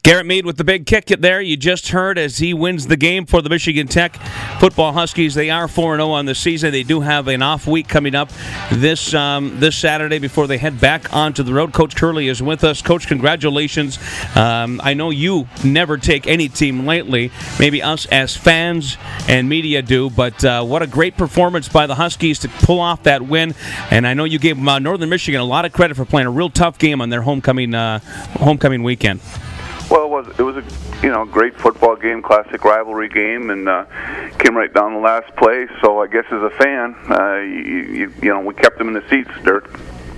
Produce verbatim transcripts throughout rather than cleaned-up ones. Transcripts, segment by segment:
Garrett Meade with the big kick there. You just heard as he wins the game for the Michigan Tech football Huskies. They are four and oh on the season. They do have an off week coming up this um, this Saturday before they head back onto the road. Coach Curley is with us. Coach, congratulations. Um, I know you never take any team lightly. Maybe us as fans and media do, but uh, what a great performance by the Huskies to pull off that win. And I know you gave uh, Northern Michigan a lot of credit for playing a real tough game on their homecoming uh, homecoming weekend. Well, it was it was a you know great football game, classic rivalry game, and uh, came right down the last play. So I guess as a fan, uh, you, you, you know we kept them in the seats, Dirk.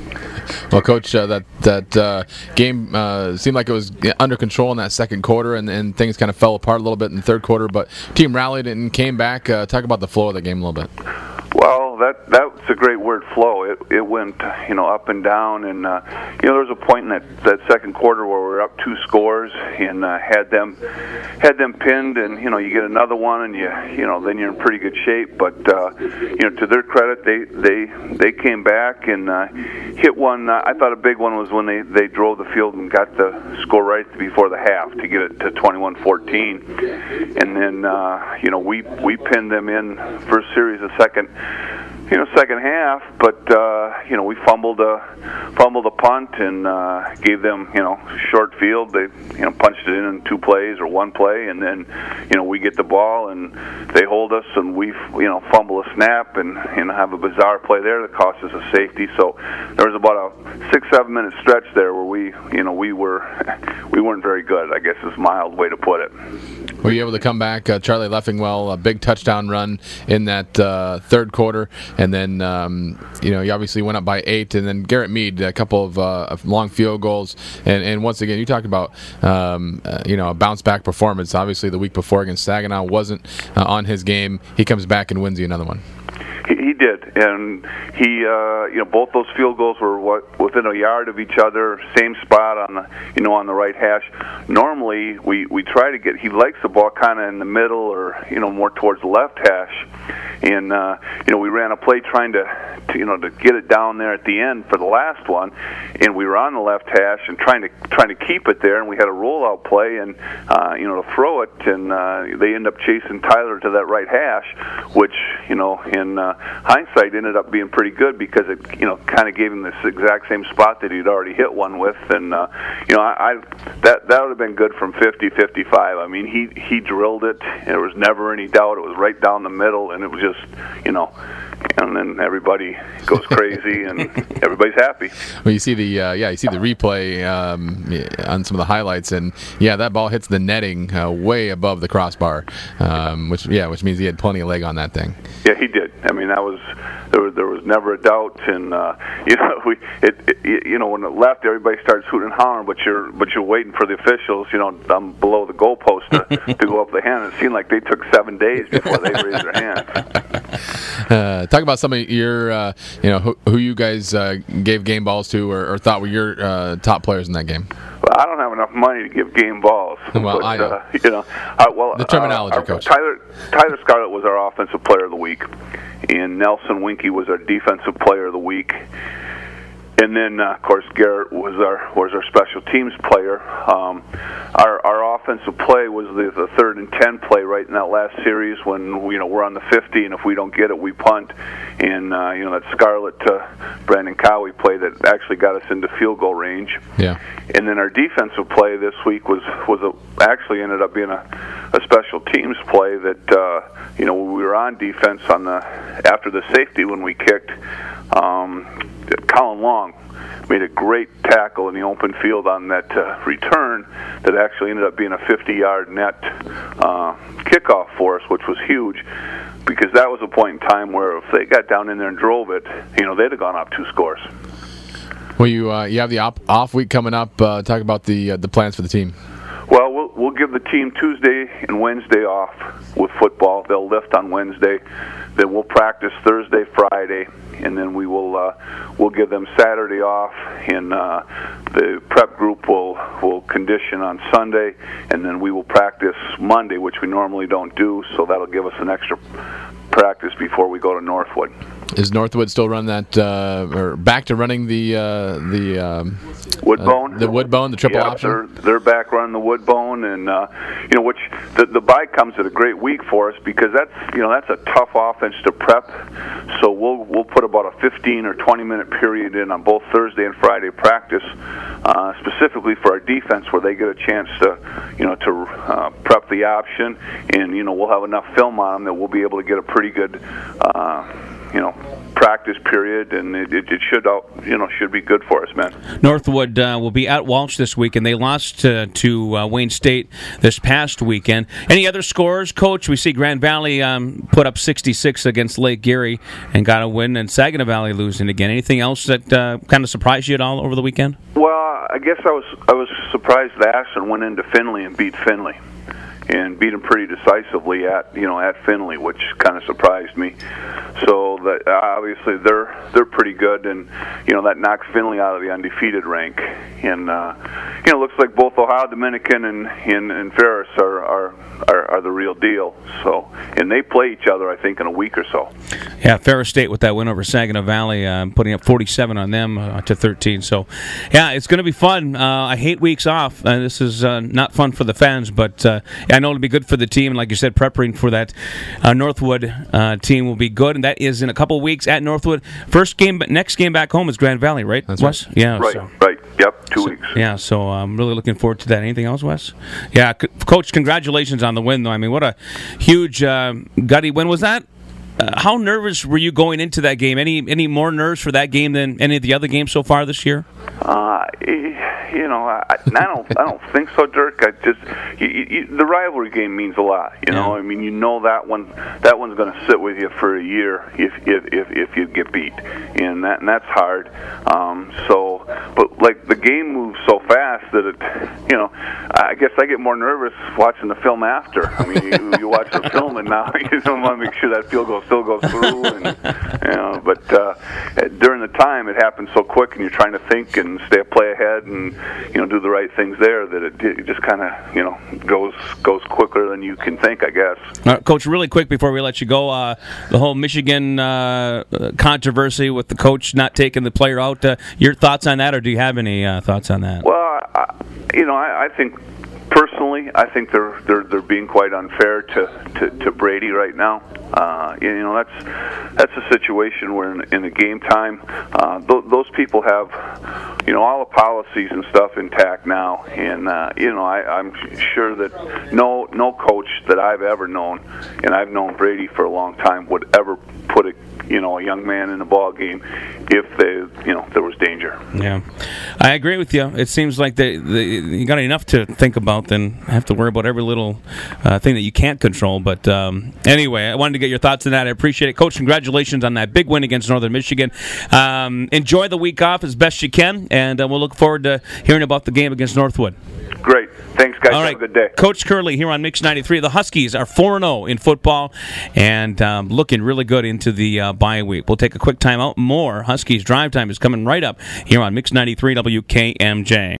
Well, Coach, uh, that that uh, game uh, seemed like it was under control in that second quarter, and, and things kind of fell apart a little bit in the third quarter. But team rallied and came back. Uh, talk about the flow of the game a little bit. Well, that that's a great word, flow. It it went you know up and down, and uh, you know there was a point in that, that second quarter where we were up two scores and uh, had them had them pinned, and you know you get another one, and you you know then you're in pretty good shape. But uh, you know to their credit, they they they came back and uh, hit one. Uh, I thought a big one was when they, they drove the field and got the score right before the half to get it to twenty-one fourteen, and then uh, you know we we pinned them in first series of second. You know, second half, but uh, you know we fumbled a fumbled a punt and uh, gave them you know short field. They you know punched it in in two plays or one play, and then you know we get the ball and they hold us, and we you know fumble a snap and you know have a bizarre play there that cost us a safety. So there was about a six seven minute stretch there where we you know we were we weren't very good, I guess is a mild way to put it. Were you able to come back? Uh, Charlie Leffingwell, a big touchdown run in that uh, third quarter, and then um, you know you obviously went up by eight, and then Garrett Meade, a couple of, uh, of long field goals, and, and once again you talked about um, uh, you know a bounce back performance. Obviously the week before against Saginaw wasn't uh, on his game. He comes back and wins you another one. He, he did, and he, uh, you know, both those field goals were what, within a yard of each other, same spot on the, you know, on the right hash. Normally, we, we try to get. He likes the ball kind of in the middle, or you know, more towards the left hash, and uh, you know, we ran a play trying to, to, you know, to get it down there at the end for the last one, and we were on the left hash and trying to trying to keep it there, and we had a rollout play, and uh, you know, to throw it, and uh, they end up chasing Tyler to that right hash, which you know, in uh, hindsight ended up being pretty good because it you know kind of gave him this exact same spot that he'd already hit one with, and uh, you know I, I that that would have been good from fifty fifty-five. I mean he he drilled it. There was never any doubt. It was right down the middle, and it was just you know. And then everybody goes crazy, and everybody's happy. Well, you see the uh, yeah, you see the replay um, on some of the highlights, and yeah, that ball hits the netting uh, way above the crossbar, um, which yeah, which means he had plenty of leg on that thing. Yeah, he did. I mean, that was there was there was never a doubt, and uh, you know we it, it you know when it left, everybody starts hooting and hollering, but you're but you're waiting for the officials, you know, um, below the goalpost to, to go up the hand. It seemed like they took seven days before they raised their hands. Uh, talk about some of your, uh, you know, who, who you guys uh, gave game balls to, or, or thought were your uh, top players in that game. Well, I don't have enough money to give game balls. Well, but, I know. Uh, you know, uh, well, the terminology, uh, our, Coach. Tyler Tyler Scarlett was our offensive player of the week, and Nelson Winkie was our defensive player of the week. And then, uh, of course, Garrett was our was our special teams player. Um, our our offensive play was the, the third and ten play right in that last series when you know we're on the fifty, and if we don't get it, we punt. And uh, you know that Scarlett uh, Brandon Cowie play that actually got us into field goal range. Yeah. And then our defensive play this week was was a, actually ended up being a, a special teams play that uh, you know we were on defense on the after the safety when we kicked. Um, Colin Long made a great tackle in the open field on that uh, return that actually ended up being a fifty-yard net uh, kickoff for us, which was huge because that was a point in time where if they got down in there and drove it, you know, they'd have gone up two scores. Well, you uh, you have the op- off week coming up. Uh, talk about the uh, the plans for the team. Well, we'll we'll give the team Tuesday and Wednesday off with football. They'll lift on Wednesday. Then we'll practice Thursday, Friday, and then we will uh, we'll give them Saturday off. And uh, the prep group will will condition on Sunday, and then we will practice Monday, which we normally don't do. So that'll give us an extra practice before we go to Northwood. is Northwood still run that, uh, or back to running the uh, the um, Woodbone? Uh, the Woodbone, the triple yeah, option? They're, they're back running the Woodbone, and, uh, you know, which the, the bye comes at a great week for us because that's, you know, that's a tough offense to prep. So we'll we'll put about a fifteen or twenty minute period in on both Thursday and Friday practice, uh, specifically for our defense, where they get a chance to, you know, to uh, prep the option, and you know we'll have enough film on them that we'll be able to get a pretty good, uh, you know, practice period, and it, it, it should out, you know, should be good for us, man. Northwood uh, will be at Walsh this week, and they lost uh, to uh, Wayne State this past weekend. Any other scores, Coach? We see Grand Valley um, put up sixty-six against Lake Erie and got a win, and Saginaw Valley losing again. Anything else that uh, kind of surprised you at all over the weekend? Well, I guess I was I was surprised that Ashland went into Findlay and beat Findlay, and beat them pretty decisively at you know at Findlay, which kind of surprised me. So that obviously they're they're pretty good, and you know that knocks Findlay out of the undefeated rank. And uh, you know it looks like both Ohio Dominican and and, and Ferris are, are are are the real deal. So and they play each other, I think, in a week or so. Yeah, Ferris State with that win over Saginaw Valley, uh, putting up forty-seven on them uh, to thirteen. So, yeah, it's going to be fun. Uh, I hate weeks off. Uh, this is uh, not fun for the fans, but uh, I know it'll be good for the team. And like you said, preparing for that uh, Northwood uh, team will be good, and that is in a couple of weeks at Northwood. First game, next game back home is Grand Valley, right, That's Wes? right. Yeah, Right, so. right. Yep, two So, weeks. yeah, so I'm really looking forward to that. Anything else, Wes? Yeah, C- Coach, congratulations on the win, though. I mean, what a huge uh, gutty win was that? Uh, how nervous were you going into that game? Any any more nerves for that game than any of the other games so far this year? Uh, you know, I, I don't, I don't think so, Dirk. I just you, you, the rivalry game means a lot. You know, Yeah. I mean, you know that one, that one's going to sit with you for a year if if if, if you get beat, and that and that's hard. Um, so, but like the game moves so fast that it, you know, I guess I get more nervous watching the film after. I mean, you, you watch the film and now you don't want to make sure that field goal still goes through, and you know, but uh, during the time it happens so quick, and you're trying to think and stay play ahead and you know do the right things there that it, it just kind of you know goes goes quicker than you can think, I guess. Uh, Coach, really quick before we let you go, uh, the whole Michigan uh, controversy with the coach not taking the player out. Uh, your thoughts on that, or do you have any uh, thoughts on that? Well, I, you know, I, I think personally, I think they're they're they're being quite unfair to, to, to Brady right now. Uh, you know, that's that's a situation where in, in the game time, uh, th- those people have, you know, all the policies and stuff intact now, and uh, you know, I, I'm sure that no no coach that I've ever known, and I've known Brady for a long time, would ever put a you know a young man in a ball game if they you know there was danger. Yeah, I agree with you. It seems like they, they you got enough to think about than have to worry about every little uh, thing that you can't control. But um, anyway, I wanted to get your thoughts on that. I appreciate it, Coach. Congratulations on that big win against Northern Michigan. Um, enjoy the week off as best you can, and uh, we'll look forward to hearing about the game against Northwood. Great. Thanks, guys. All right. Have a good day. Coach Curley here on Mix ninety-three. The Huskies are four and oh in football and um, looking really good into the uh, bye week. We'll take a quick time out. More Huskies Drive Time is coming right up here on Mix ninety-three W K M J.